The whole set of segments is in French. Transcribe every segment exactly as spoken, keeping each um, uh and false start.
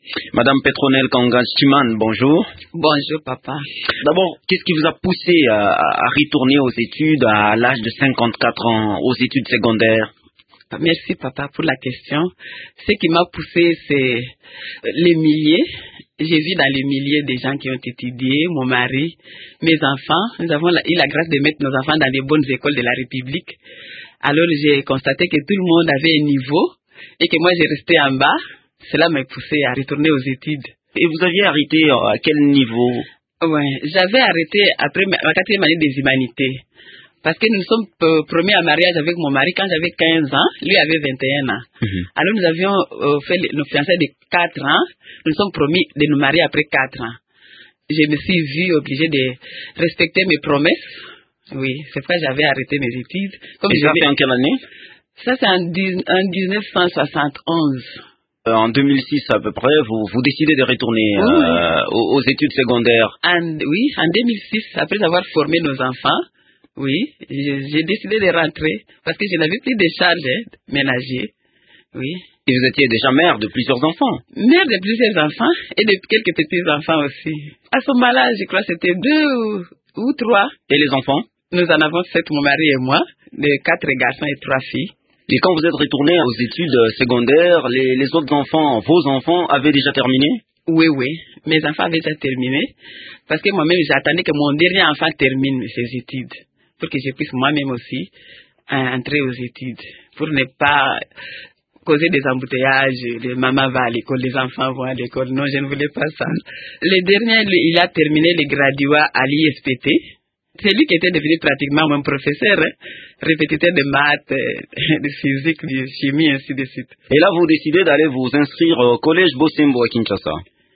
Madame Petronelle Kanga-Chiman, bonjour. Bonjour, papa. D'abord, qu'est-ce qui vous a poussé à, à retourner aux études à l'âge de cinquante-quatre ans, aux études secondaires? Merci, papa, pour la question. Ce qui m'a poussé, c'est les milliers. J'ai vu dans les milliers des gens qui ont étudié, mon mari, mes enfants. Nous avons eu la grâce de mettre nos enfants dans les bonnes écoles de la République. Alors, j'ai constaté que tout le monde avait un niveau et que moi, j'ai resté en bas. Cela m'a poussé à retourner aux études. Et vous aviez arrêté à quel niveau? Oui, j'avais arrêté après ma quatrième année des humanités. Parce que nous sommes euh, promis en mariage avec mon mari quand j'avais quinze ans, lui avait vingt et un ans. Mm-hmm. Alors nous avions euh, fait nos fiançailles de quatre ans, nous sommes promis de nous marier après quatre ans. Je me suis vue obligée de respecter mes promesses. Oui, c'est pourquoi j'avais arrêté mes études. Comme et ça fait en quelle année? Ça c'est en, en dix-neuf cent soixante et onze. Euh, en deux mille six à peu près, vous, vous décidez de retourner oui, euh, oui. Aux, aux études secondaires. En, oui, en deux mille six, après avoir formé nos enfants, oui, j'ai décidé de rentrer parce que je n'avais plus de charges hein, ménagères. Oui. Et vous étiez déjà mère de plusieurs enfants? Mère de plusieurs enfants et de quelques petits-enfants aussi. À ce moment-là, je crois que c'était deux ou, ou trois. Et les enfants? Nous en avons sept, mon mari et moi, de quatre garçons et trois filles. Et quand vous êtes retourné aux études secondaires, les, les autres enfants, vos enfants, avaient déjà terminé? Oui, oui. Mes enfants avaient déjà terminé. Parce que moi-même, j'attendais que mon dernier enfant termine ses études. Pour que je puisse moi-même aussi entrer aux études. Pour ne pas causer des embouteillages. Les mamans vont à l'école, les enfants vont à l'école. Non, je ne voulais pas ça. Le dernier, il a terminé le graduat à l'I S P T. C'est lui qui était devenu pratiquement mon professeur, hein, répétiteur de maths, de physique, de chimie, ainsi de suite. Et là, vous décidez d'aller vous inscrire au collège Bosembo à Kinshasa?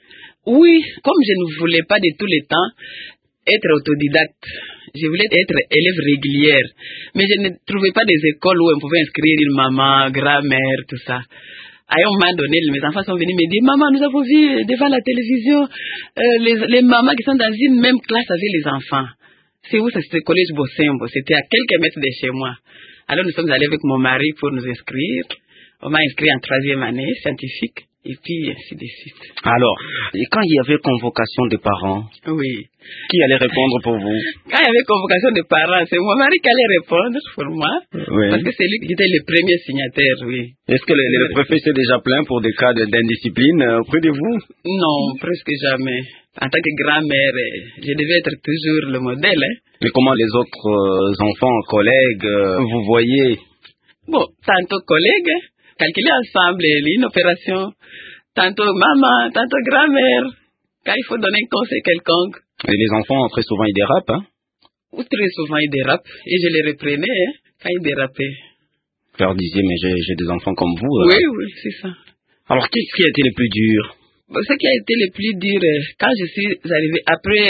Oui, comme je ne voulais pas de tous les temps être autodidacte, je voulais être élève régulière, mais je ne trouvais pas des écoles où on pouvait inscrire une maman, grand-mère, tout ça. À un moment donné, mes enfants sont venus me dire, maman, nous avons vu devant la télévision euh, les, les mamans qui sont dans une même classe avec les enfants. C'est où? C'était le collège Bosembo. C'était à quelques mètres de chez moi. Alors nous sommes allés avec mon mari pour nous inscrire. On m'a inscrit en troisième année scientifique. Et puis ainsi de suite. Alors, et quand il y avait convocation des parents, oui, qui allait répondre pour vous? Quand il y avait convocation des parents, c'est mon mari qui allait répondre pour moi. Oui. Parce que c'est lui qui était le premier signataire, oui. Est-ce que le, le préfet s'est déjà plaint pour des cas d'indiscipline auprès de vous? Non, presque jamais. En tant que grand-mère, je devais être toujours le modèle. Hein. Mais comment les autres euh, enfants, collègues, euh, vous voyez? Bon, tantôt collègues, calculer ensemble une opération, tantôt maman, tantôt grand-mère, quand il faut donner un conseil quelconque. Et les enfants, très souvent, ils dérapent, hein? Ou très souvent, ils dérapent. Et je les reprenais hein, quand ils dérapaient. Vous leur disiez, mais j'ai des enfants comme vous. Oui, euh... oui, c'est ça. Alors, qu'est-ce qui a été le plus dur? Ce qui a été le plus dur, quand je suis arrivée, après,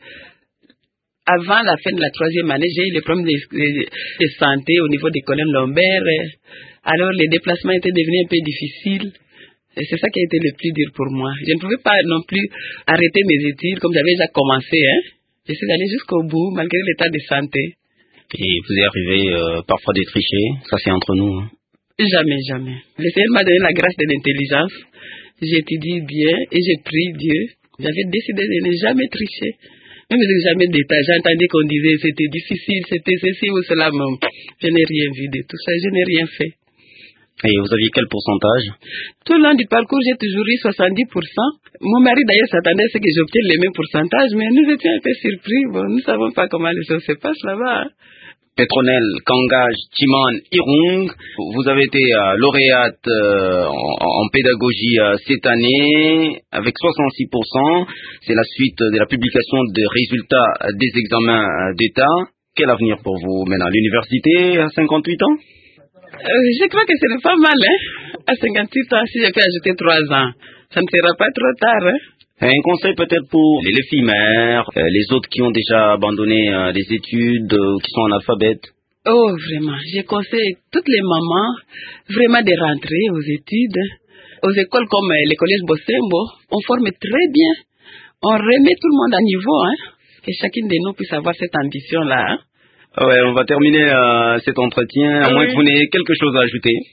avant la fin de la troisième année, j'ai eu des problèmes de, de, de santé au niveau des colonnes lombaires. Alors, les déplacements étaient devenus un peu difficiles. Et c'est ça qui a été le plus dur pour moi. Je ne pouvais pas non plus arrêter mes études comme j'avais déjà commencé. Hein. Je suis allée jusqu'au bout, malgré l'état de santé. Et vous êtes arrivé euh, parfois de tricher? Ça, c'est entre nous. Hein. Jamais, jamais. Le Seigneur m'a donné la grâce de l'intelligence. J'étudie bien et j'ai prie Dieu. J'avais décidé de ne jamais tricher. Même si jamais d'état, j'entendais qu'on disait c'était difficile, c'était ceci ou cela. Mais je n'ai rien vu de tout ça, je n'ai rien fait. Et vous aviez quel pourcentage? Tout le long du parcours, j'ai toujours eu soixante-dix pour cent. Mon mari d'ailleurs s'attendait à ce que j'obtienne les mêmes pourcentages, mais nous étions un peu surpris. Bon, nous ne savons pas comment les choses se passent là-bas. Hein. Petronelle Kanga-Chiman Irung, vous avez été euh, lauréate euh, en, en pédagogie euh, cette année avec soixante-six pour cent. C'est la suite de la publication des résultats des examens d'État. Quel avenir pour vous maintenant? L'université à cinquante-huit ans? euh, Je crois que ce n'est pas mal, hein? À cinquante-huit ans, si je peux ajouter trois ans, ça ne sera pas trop tard, hein? Un conseil peut-être pour les, les filles mères, euh, les autres qui ont déjà abandonné euh, les études, euh, qui sont analphabètes. Oh, vraiment. Je conseille toutes les mamans vraiment de rentrer aux études. Aux écoles comme euh, le collège Bosembo, on forme très bien. On remet tout le monde à niveau, hein. Que chacune de nous puisse avoir cette ambition-là. Hein? Ouais, on va terminer euh, cet entretien, à oui. moins que vous n'ayez quelque chose à ajouter.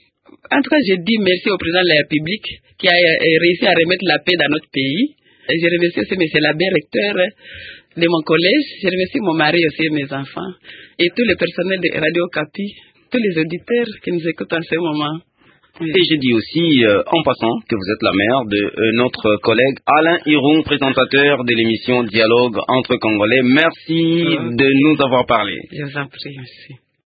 En tout cas, je dis merci au président de la République qui a réussi à remettre la paix dans notre pays. Et je remercie aussi M. l'abbé recteur de mon collège. Je remercie mon mari aussi et mes enfants. Et tous les personnels de Radio Okapi, tous les auditeurs qui nous écoutent en ce moment. Oui. Et je dis aussi, euh, en passant, que vous êtes la mère de euh, notre collègue Alain Irung, présentateur de l'émission Dialogue entre Congolais. Merci euh, de nous avoir parlé. Je vous en prie, merci.